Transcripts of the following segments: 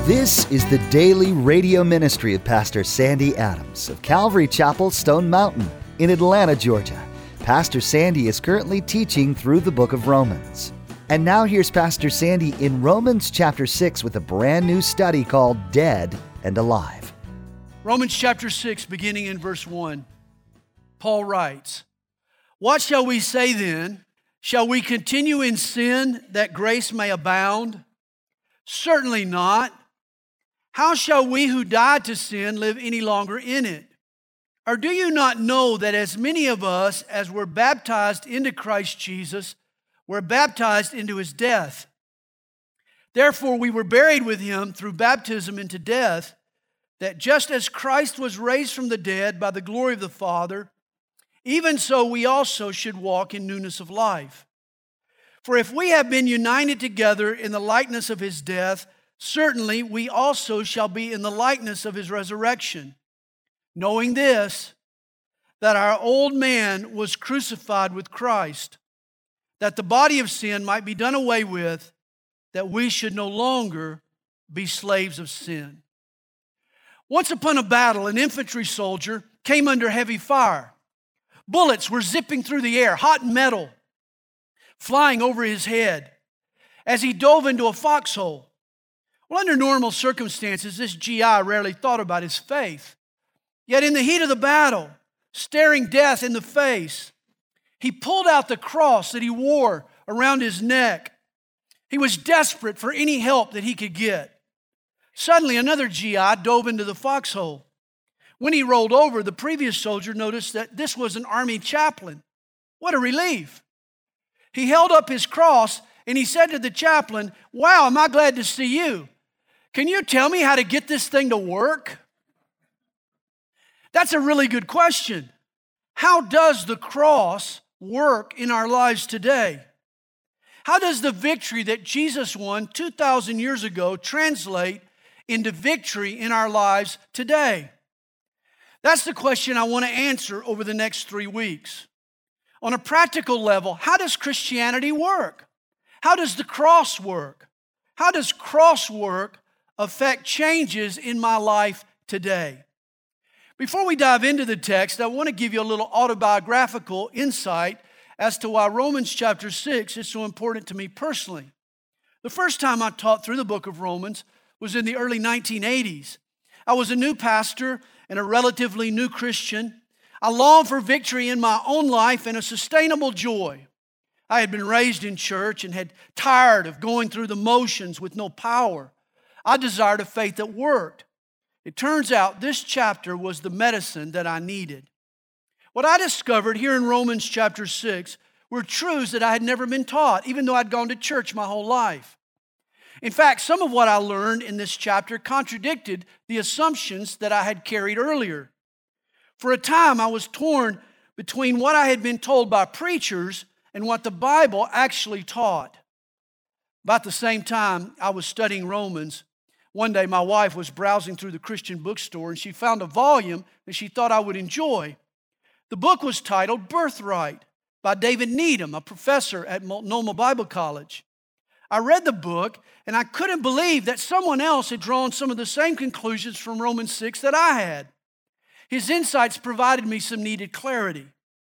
This is the daily radio ministry of Pastor Sandy Adams of Calvary Chapel, Stone Mountain in Atlanta, Georgia. Pastor Sandy is currently teaching through the book of Romans. And now here's Pastor Sandy in Romans chapter 6 with a brand new study called Dead and Alive. Romans chapter 6, beginning in verse 1, Paul writes, "What shall we say then? Shall we continue in sin that grace may abound? Certainly not. How shall we who died to sin live any longer in it? Or do you not know that as many of us as were baptized into Christ Jesus were baptized into his death? Therefore we were buried with him through baptism into death, that just as Christ was raised from the dead by the glory of the Father, even so we also should walk in newness of life. For if we have been united together in the likeness of his death, certainly we also shall be in the likeness of his resurrection, knowing this, that our old man was crucified with Christ, that the body of sin might be done away with, that we should no longer be slaves of sin." Once upon a battle, an infantry soldier came under heavy fire. Bullets were zipping through the air, hot metal flying over his head as he dove into a foxhole. Well, under normal circumstances, this GI rarely thought about his faith. Yet in the heat of the battle, staring death in the face, he pulled out the cross that he wore around his neck. He was desperate for any help that he could get. Suddenly, another GI dove into the foxhole. When he rolled over, the previous soldier noticed that this was an army chaplain. What a relief. He held up his cross and he said to the chaplain, "Wow, am I glad to see you. Can you tell me how to get this thing to work?" That's a really good question. How does the cross work in our lives today? How does the victory that Jesus won 2,000 years ago translate into victory in our lives today? That's the question I want to answer over the next 3 weeks. On a practical level, how does Christianity work? How does the cross work? How does cross work affect changes in my life today? Before we dive into the text, I want to give you a little autobiographical insight as to why Romans chapter 6 is so important to me personally. The first time I taught through the book of Romans was in the early 1980s. I was a new pastor and a relatively new Christian. I longed for victory in my own life and a sustainable joy. I had been raised in church and had tired of going through the motions with no power. I desired a faith that worked. It turns out this chapter was the medicine that I needed. What I discovered here in Romans chapter 6 were truths that I had never been taught, even though I'd gone to church my whole life. In fact, some of what I learned in this chapter contradicted the assumptions that I had carried earlier. For a time, I was torn between what I had been told by preachers and what the Bible actually taught. About the same time I was studying Romans, one day my wife was browsing through the Christian bookstore and she found a volume that she thought I would enjoy. The book was titled Birthright by David Needham, a professor at Multnomah Bible College. I read the book and I couldn't believe that someone else had drawn some of the same conclusions from Romans 6 that I had. His insights provided me some needed clarity.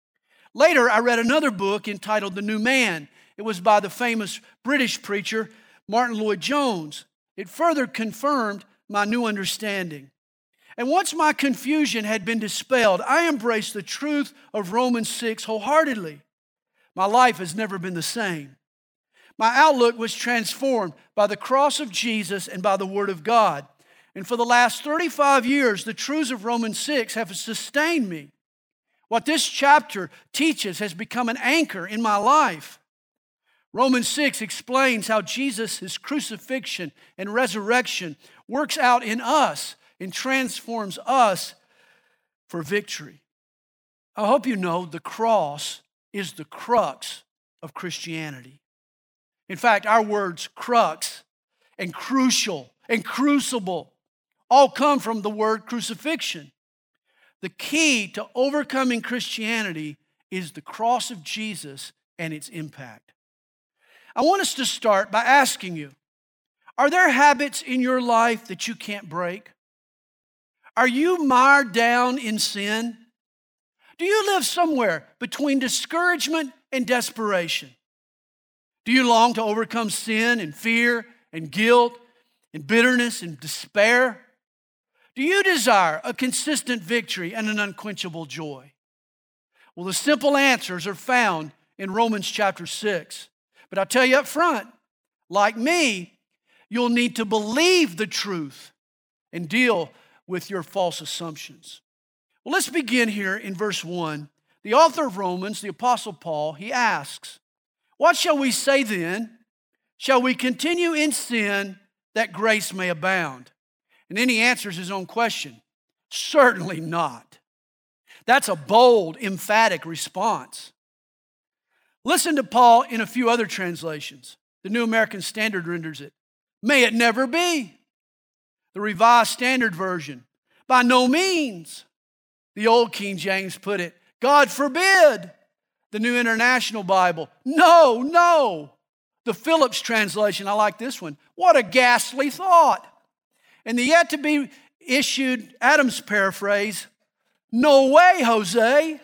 Later, I read another book entitled The New Man. It was by the famous British preacher Martin Lloyd-Jones. It further confirmed my new understanding. And once my confusion had been dispelled, I embraced the truth of Romans 6 wholeheartedly. My life has never been the same. My outlook was transformed by the cross of Jesus and by the Word of God. And for the last 35 years, the truths of Romans 6 have sustained me. What this chapter teaches has become an anchor in my life. Romans 6 explains how Jesus' crucifixion and resurrection works out in us and transforms us for victory. I hope you know the cross is the crux of Christianity. In fact, our words crux and crucial and crucible all come from the word crucifixion. The key to overcoming Christianity is the cross of Jesus and its impact. I want us to start by asking you, Are there habits in your life that you can't break? Are you mired down in sin? Do you live somewhere between discouragement and desperation? Do you long to overcome sin and fear and guilt and bitterness and despair? Do you desire a consistent victory and an unquenchable joy? Well, the simple answers are found in Romans chapter 6. But I'll tell you up front, like me, you'll need to believe the truth and deal with your false assumptions. Well, let's begin here in verse 1. The author of Romans, the Apostle Paul, he asks, "What shall we say then? Shall we continue in sin that grace may abound?" And then he answers his own question. Certainly not. That's a bold, emphatic response. Listen to Paul in a few other translations. The New American Standard renders it, "May it never be." The Revised Standard Version, "By no means." The Old King James put it, "God forbid." The New International Bible, "No, no." The Phillips translation, I like this one, "What a ghastly thought." And the yet to be issued Adams paraphrase, "No way, Jose."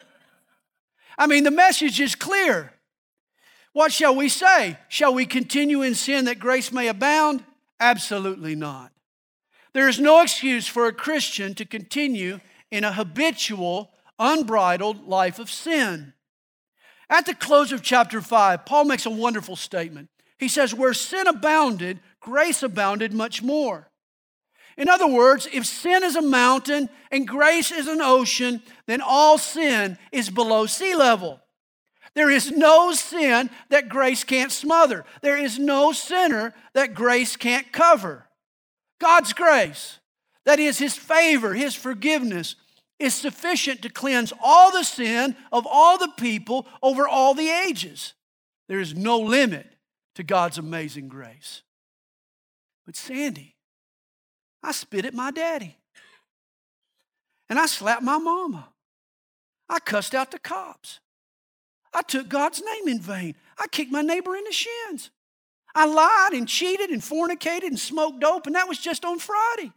I mean, the message is clear. What shall we say? Shall we continue in sin that grace may abound? Absolutely not. There is no excuse for a Christian to continue in a habitual, unbridled life of sin. At the close of chapter 5, Paul makes a wonderful statement. He says, "Where sin abounded, grace abounded much more." In other words, if sin is a mountain and grace is an ocean, then all sin is below sea level. There is no sin that grace can't smother. There is no sinner that grace can't cover. God's grace, that is His favor, His forgiveness, is sufficient to cleanse all the sin of all the people over all the ages. There is no limit to God's amazing grace. But Sandy, I spit at my daddy. And I slapped my mama. I cussed out the cops. I took God's name in vain. I kicked my neighbor in the shins. I lied and cheated and fornicated and smoked dope, and that was just on Friday.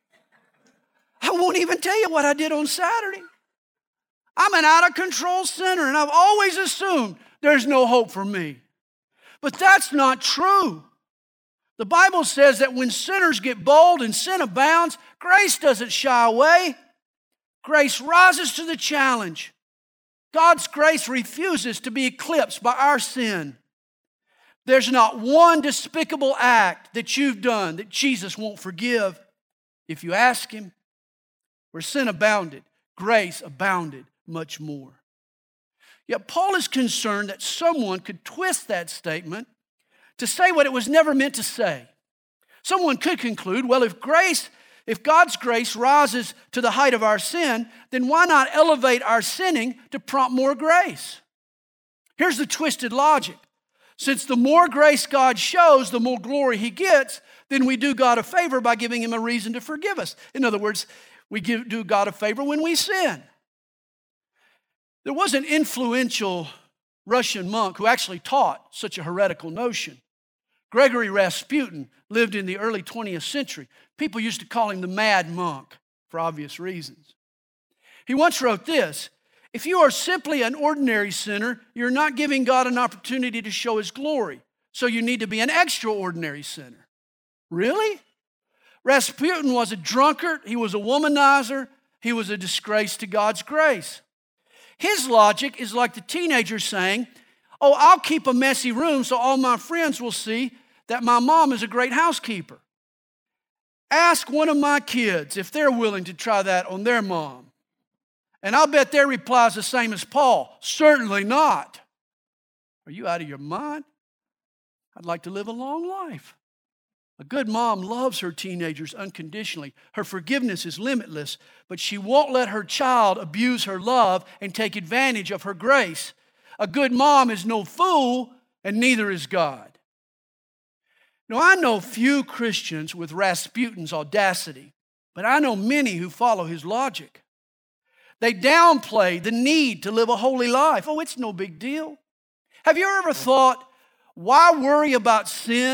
I won't even tell you what I did on Saturday. I'm an out-of-control sinner, and I've always assumed there's no hope for me. But that's not true. The Bible says that when sinners get bold and sin abounds, grace doesn't shy away. Grace rises to the challenge. God's grace refuses to be eclipsed by our sin. There's not one despicable act that you've done that Jesus won't forgive if you ask Him. Where sin abounded, grace abounded much more. Yet Paul is concerned that someone could twist that statement to say what it was never meant to say. Someone could conclude, well, if God's grace rises to the height of our sin, then why not elevate our sinning to prompt more grace? Here's the twisted logic. Since the more grace God shows, the more glory He gets, then we do God a favor by giving Him a reason to forgive us. In other words, we do God a favor when we sin. There was an influential Russian monk who actually taught such a heretical notion. Gregory Rasputin lived in the early 20th century. People used to call him the mad monk for obvious reasons. He once wrote this, "If you are simply an ordinary sinner, you're not giving God an opportunity to show His glory. So you need to be an extraordinary sinner." Really? Rasputin was a drunkard, he was a womanizer, he was a disgrace to God's grace. His logic is like the teenager saying, "Oh, I'll keep a messy room so all my friends will see that my mom is a great housekeeper. Ask one of my kids if they're willing to try that on their mom. And I'll bet their reply is the same as Paul, certainly not." Are you out of your mind? I'd like to live a long life. A good mom loves her teenagers unconditionally. Her forgiveness is limitless, but she won't let her child abuse her love and take advantage of her grace. A good mom is no fool, and neither is God. Now, I know few Christians with Rasputin's audacity, but I know many who follow his logic. They downplay the need to live a holy life. Oh, it's no big deal. Have you ever thought, why worry about sin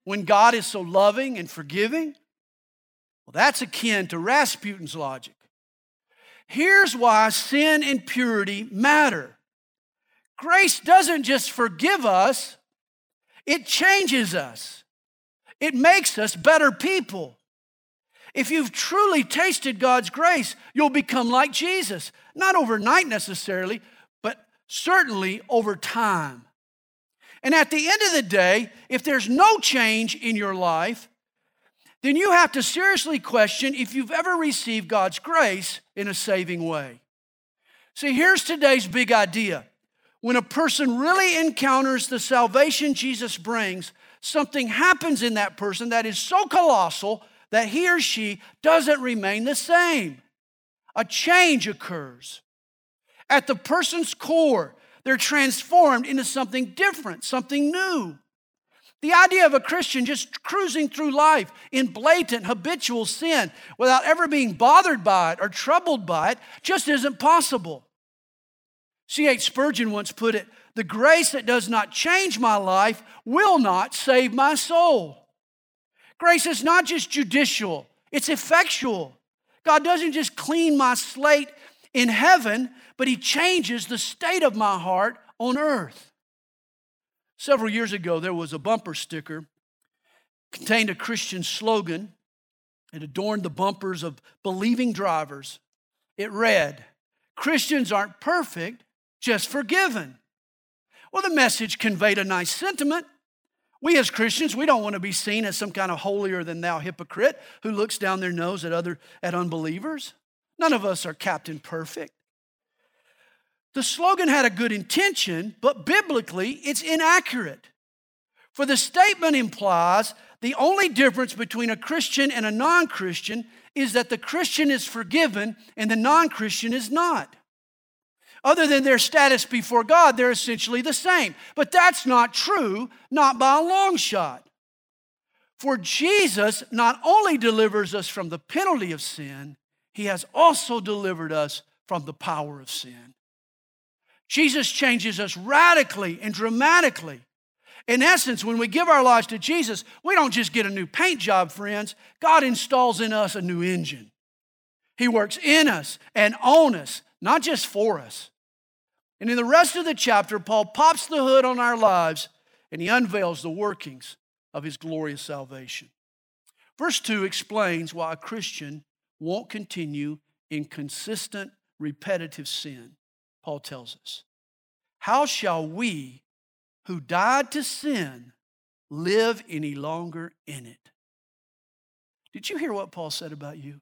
when God is so loving and forgiving? Well, that's akin to Rasputin's logic. Here's why sin and purity matter. Grace doesn't just forgive us, it changes us. It makes us better people. If you've truly tasted God's grace, you'll become like Jesus. Not overnight necessarily, but certainly over time. And at the end of the day, if there's no change in your life, then you have to seriously question if you've ever received God's grace in a saving way. See, here's today's big idea. When a person really encounters the salvation Jesus brings, something happens in that person that is so colossal that he or she doesn't remain the same. A change occurs. At the person's core, they're transformed into something different, something new. The idea of a Christian just cruising through life in blatant, habitual sin without ever being bothered by it or troubled by it just isn't possible. C.H. Spurgeon once put it, "The grace that does not change my life will not save my soul." Grace is not just judicial, it's effectual. God doesn't just clean my slate in heaven, but He changes the state of my heart on earth. Several years ago, there was a bumper sticker, contained a Christian slogan. It adorned the bumpers of believing drivers. It read, "Christians aren't perfect, just forgiven." Well, the message conveyed a nice sentiment. We as Christians, we don't want to be seen as some kind of holier-than-thou hypocrite who looks down their nose at unbelievers. None of us are Captain Perfect. The slogan had a good intention, but biblically, it's inaccurate. For the statement implies the only difference between a Christian and a non-Christian is that the Christian is forgiven and the non-Christian is not. Other than their status before God, they're essentially the same. But that's not true, not by a long shot. For Jesus not only delivers us from the penalty of sin, He has also delivered us from the power of sin. Jesus changes us radically and dramatically. In essence, when we give our lives to Jesus, we don't just get a new paint job, friends. God installs in us a new engine. He works in us and on us, not just for us. And in the rest of the chapter, Paul pops the hood on our lives and he unveils the workings of his glorious salvation. Verse 2 explains why a Christian won't continue in consistent, repetitive sin. Paul tells us, "How shall we who died to sin live any longer in it?" Did you hear what Paul said about you?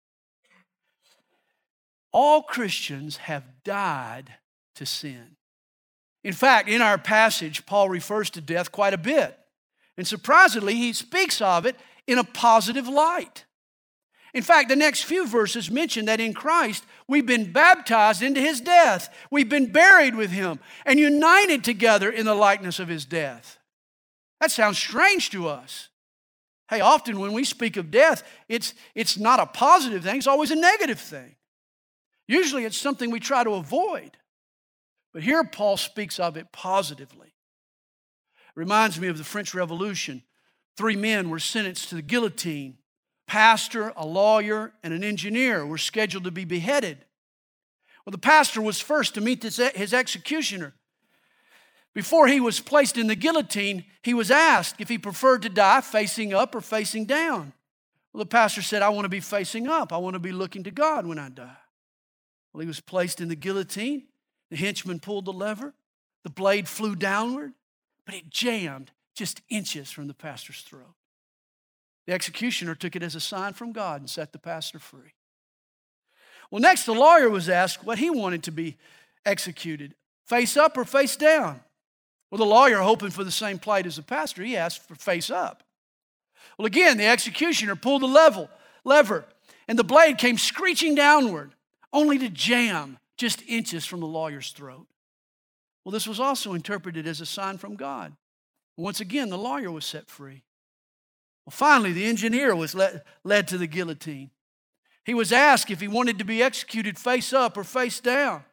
All Christians have died to sin. In fact, in our passage, Paul refers to death quite a bit. And surprisingly, he speaks of it in a positive light. In fact, the next few verses mention that in Christ, we've been baptized into His death. We've been buried with Him and united together in the likeness of His death. That sounds strange to us. Hey, often when we speak of death, it's not a positive thing. It's always a negative thing. Usually it's something we try to avoid. But here Paul speaks of it positively. It reminds me of the French Revolution. 3 men were sentenced to the guillotine. Pastor, a lawyer, and an engineer were scheduled to be beheaded. Well, the pastor was first to meet his executioner. Before he was placed in the guillotine, he was asked if he preferred to die facing up or facing down. Well, the pastor said, "I want to be facing up. I want to be looking to God when I die." Well, he was placed in the guillotine. The henchman pulled the lever. The blade flew downward, but it jammed just inches from the pastor's throat. The executioner took it as a sign from God and set the pastor free. Well, next the lawyer was asked what he wanted to be executed, face up or face down. Well, the lawyer, hoping for the same plight as the pastor, he asked for face up. Well, again, the executioner pulled the lever, and the blade came screeching downward, only to jam just inches from the lawyer's throat. Well, this was also interpreted as a sign from God. Once again, the lawyer was set free. Well, finally, the engineer was led to the guillotine. He was asked if he wanted to be executed face up or face down.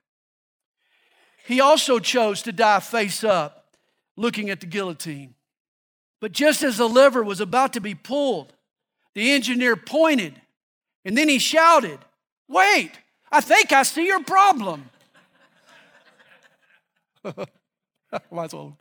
He also chose to die face up, looking at the guillotine. But just as the lever was about to be pulled, the engineer pointed, and then he shouted, "Wait, I think I see your problem." Might as well.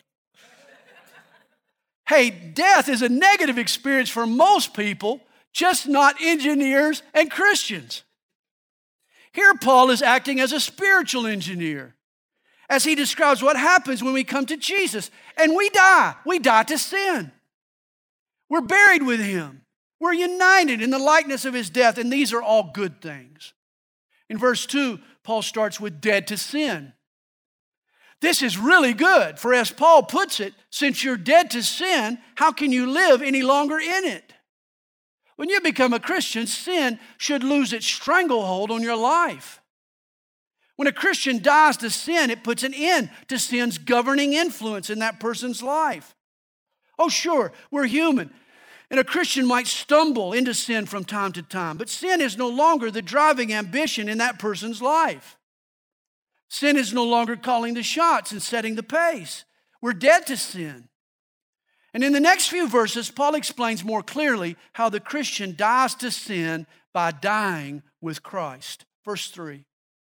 Hey, death is a negative experience for most people, just not engineers and Christians. Here, Paul is acting as a spiritual engineer as he describes what happens when we come to Jesus. And we die. We die to sin. We're buried with him. We're united in the likeness of his death, and these are all good things. In verse 2, Paul starts with dead to sin. This is really good, for as Paul puts it, since you're dead to sin, how can you live any longer in it? When you become a Christian, sin should lose its stranglehold on your life. When a Christian dies to sin, it puts an end to sin's governing influence in that person's life. Oh, sure, we're human, and a Christian might stumble into sin from time to time, but sin is no longer the driving ambition in that person's life. Sin is no longer calling the shots and setting the pace. We're dead to sin. And in the next few verses, Paul explains more clearly how the Christian dies to sin by dying with Christ. Verse 3.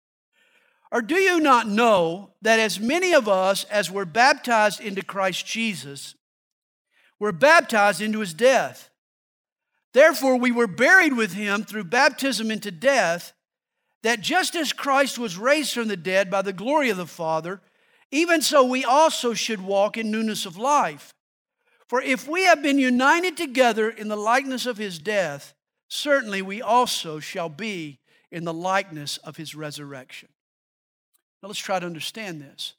Or do you not know that as many of us as were baptized into Christ Jesus were baptized into his death? Therefore we were buried with him through baptism into death, that just as Christ was raised from the dead by the glory of the Father, even so we also should walk in newness of life. For if we have been united together in the likeness of his death, certainly we also shall be in the likeness of his resurrection. Now let's try to understand this.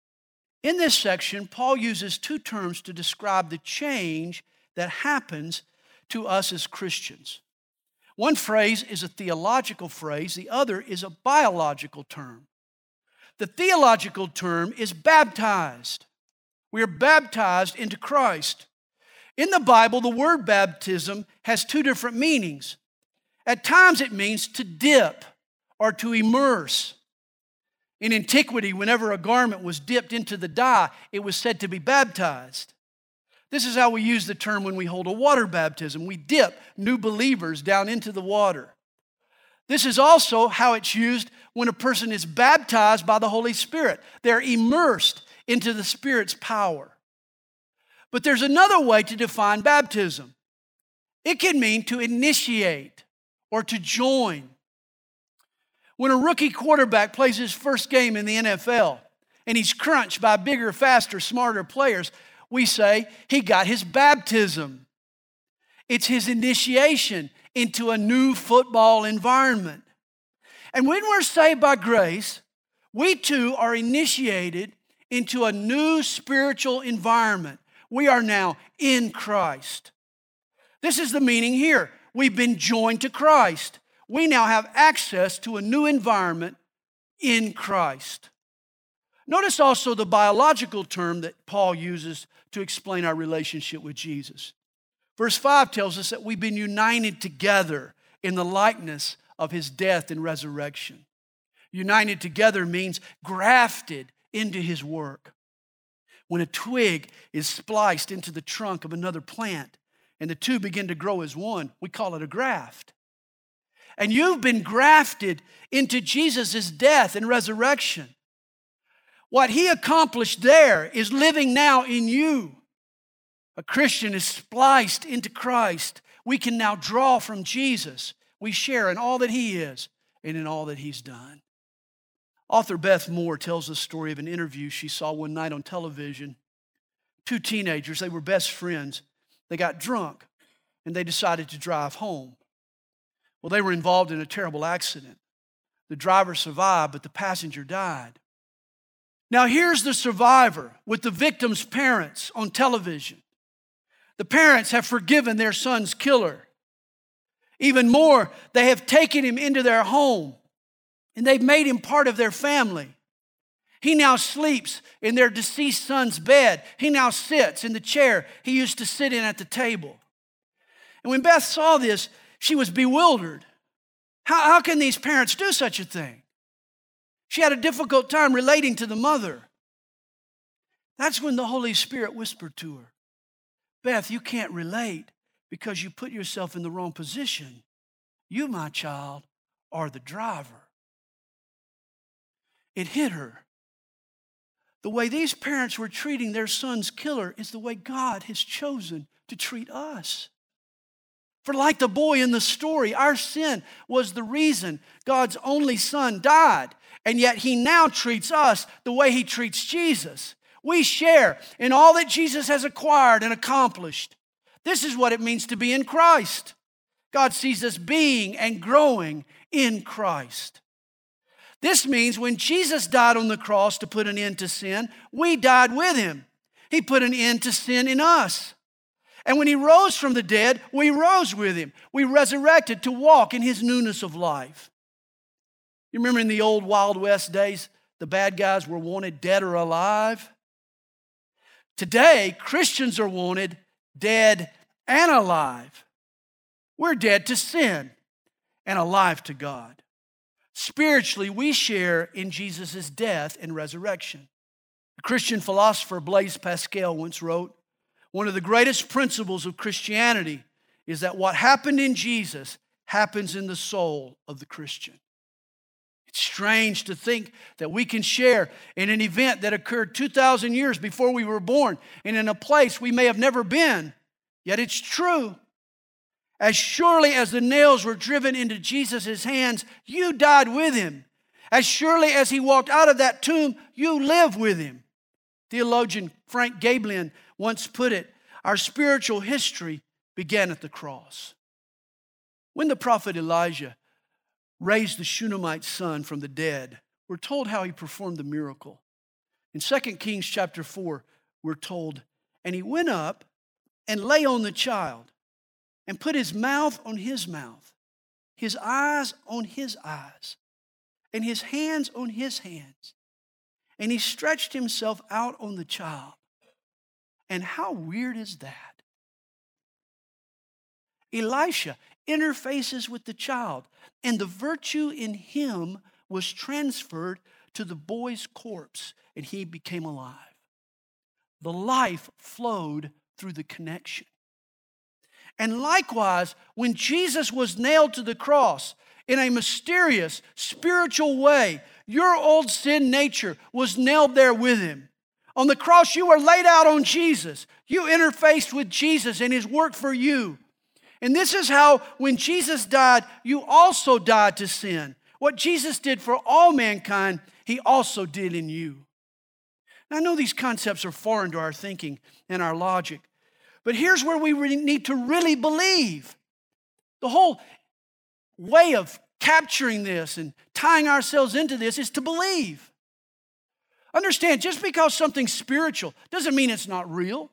In this section, Paul uses two terms to describe the change that happens to us as Christians. One phrase is a theological phrase, the other is a biological term. The theological term is baptized. We are baptized into Christ. In the Bible, the word baptism has two different meanings. At times it means to dip or to immerse. In antiquity, whenever a garment was dipped into the dye, it was said to be baptized. This is how we use the term when we hold a water baptism. We dip new believers down into the water. This is also how it's used when a person is baptized by the Holy Spirit. They're immersed into the Spirit's power. But there's another way to define baptism. It can mean to initiate or to join. When a rookie quarterback plays his first game in the NFL and he's crunched by bigger, faster, smarter players, we say he got his baptism. It's his initiation into a new football environment. And when we're saved by grace, we too are initiated into a new spiritual environment. We are now in Christ. This is the meaning here. We've been joined to Christ. We now have access to a new environment in Christ. Notice also the biological term that Paul uses to explain our relationship with Jesus. Verse 5 tells us that we've been united together in the likeness of his death and resurrection. United together means grafted into his work. When a twig is spliced into the trunk of another plant and the two begin to grow as one, we call it a graft. And you've been grafted into Jesus' death and resurrection. What he accomplished there is living now in you. A Christian is spliced into Christ. We can now draw from Jesus. We share in all that he is and in all that he's done. Author Beth Moore tells the story of an interview she saw one night on television. Two teenagers, they were best friends. They got drunk and they decided to drive home. Well, they were involved in a terrible accident. The driver survived, but the passenger died. Now here's the survivor with the victim's parents on television. The parents have forgiven their son's killer. Even more, they have taken him into their home and they've made him part of their family. He now sleeps in their deceased son's bed. He now sits in the chair he used to sit in at the table. And when Beth saw this, she was bewildered. How can these parents do such a thing? She had a difficult time relating to the mother. That's when the Holy Spirit whispered to her, Beth, you can't relate because you put yourself in the wrong position. You, my child, are the driver. It hit her. The way these parents were treating their son's killer is the way God has chosen to treat us. For like the boy in the story, our sin was the reason God's only son died, and yet he now treats us the way he treats Jesus. We share in all that Jesus has acquired and accomplished. This is what it means to be in Christ. God sees us being and growing in Christ. This means when Jesus died on the cross to put an end to sin, we died with him. He put an end to sin in us. And when he rose from the dead, we rose with him. We resurrected to walk in his newness of life. You remember in the old Wild West days, the bad guys were wanted dead or alive? Today, Christians are wanted dead and alive. We're dead to sin and alive to God. Spiritually, we share in Jesus' death and resurrection. The Christian philosopher Blaise Pascal once wrote, "One of the greatest principles of Christianity is that what happened in Jesus happens in the soul of the Christian." It's strange to think that we can share in an event that occurred 2,000 years before we were born and in a place we may have never been, yet it's true. As surely as the nails were driven into Jesus' hands, you died with him. As surely as he walked out of that tomb, you live with him. Theologian Frank Gaebelein once put it, our spiritual history began at the cross. When the prophet Elijah raised the Shunammite son from the dead, we're told how he performed the miracle. In 2 Kings chapter 4, we're told, and he went up and lay on the child and put his mouth on his mouth, his eyes on his eyes, and his hands on his hands. And he stretched himself out on the child. And how weird is that? Elisha interfaces with the child, and the virtue in him was transferred to the boy's corpse, and he became alive. The life flowed through the connection. And likewise, when Jesus was nailed to the cross, in a mysterious, spiritual way, your old sin nature was nailed there with him. On the cross, you were laid out on Jesus. You interfaced with Jesus and his work for you. And this is how, when Jesus died, you also died to sin. What Jesus did for all mankind, he also did in you. Now, I know these concepts are foreign to our thinking and our logic, but here's where we need to really believe. The whole way of capturing this and tying ourselves into this is to believe. Understand, just because something's spiritual doesn't mean it's not real.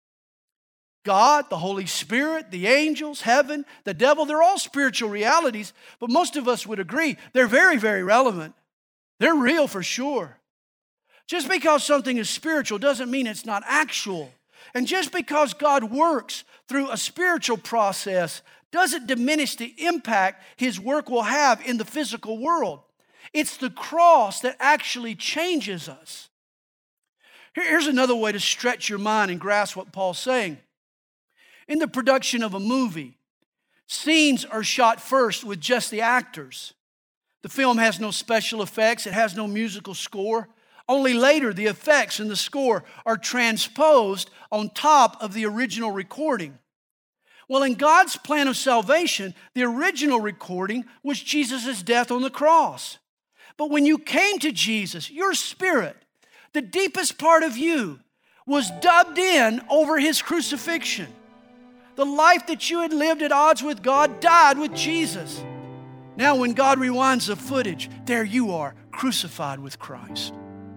God, the Holy Spirit, the angels, heaven, the devil, they're all spiritual realities, but most of us would agree they're very, very relevant. They're real for sure. Just because something is spiritual doesn't mean it's not actual. And just because God works through a spiritual process doesn't diminish the impact his work will have in the physical world. It's the cross that actually changes us. Here's another way to stretch your mind and grasp what Paul's saying. In the production of a movie, scenes are shot first with just the actors. The film has no special effects. It has no musical score. Only later, the effects and the score are transposed on top of the original recording. Well, in God's plan of salvation, the original recording was Jesus' death on the cross. But when you came to Jesus, your spirit, the deepest part of you, was dubbed in over his crucifixion. The life that you had lived at odds with God died with Jesus. Now when God rewinds the footage, there you are, crucified with Christ.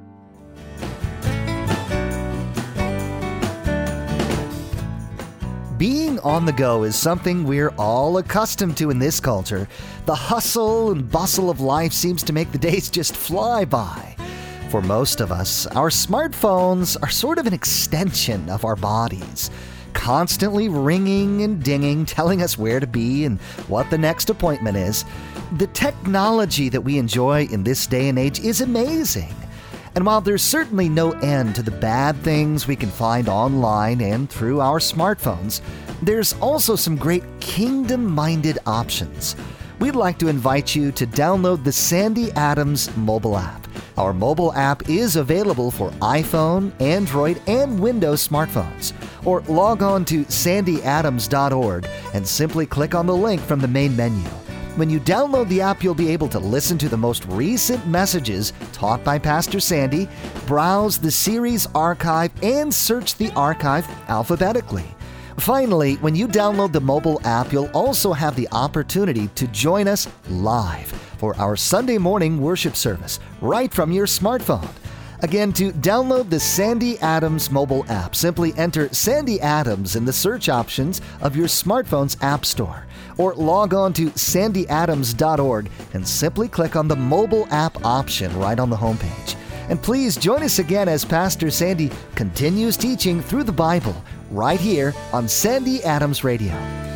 Being on the go is something we're all accustomed to in this culture. The hustle and bustle of life seems to make the days just fly by. For most of us, our smartphones are sort of an extension of our bodies, constantly ringing and dinging, telling us where to be and what the next appointment is. The technology that we enjoy in this day and age is amazing. And while there's certainly no end to the bad things we can find online and through our smartphones, there's also some great kingdom-minded options. We'd like to invite you to download the Sandy Adams mobile app. Our mobile app is available for iPhone, Android, and Windows smartphones. Or log on to sandyadams.org and simply click on the link from the main menu. When you download the app, you'll be able to listen to the most recent messages taught by Pastor Sandy, browse the series archive, and search the archive alphabetically. Finally, when you download the mobile app, you'll also have the opportunity to join us live for our Sunday morning worship service right from your smartphone. Again, to download the Sandy Adams mobile app, simply enter Sandy Adams in the search options of your smartphone's app store, or log on to sandyadams.org and simply click on the mobile app option right on the homepage. And please join us again as Pastor Sandy continues teaching through the Bible right here on Sandy Adams Radio.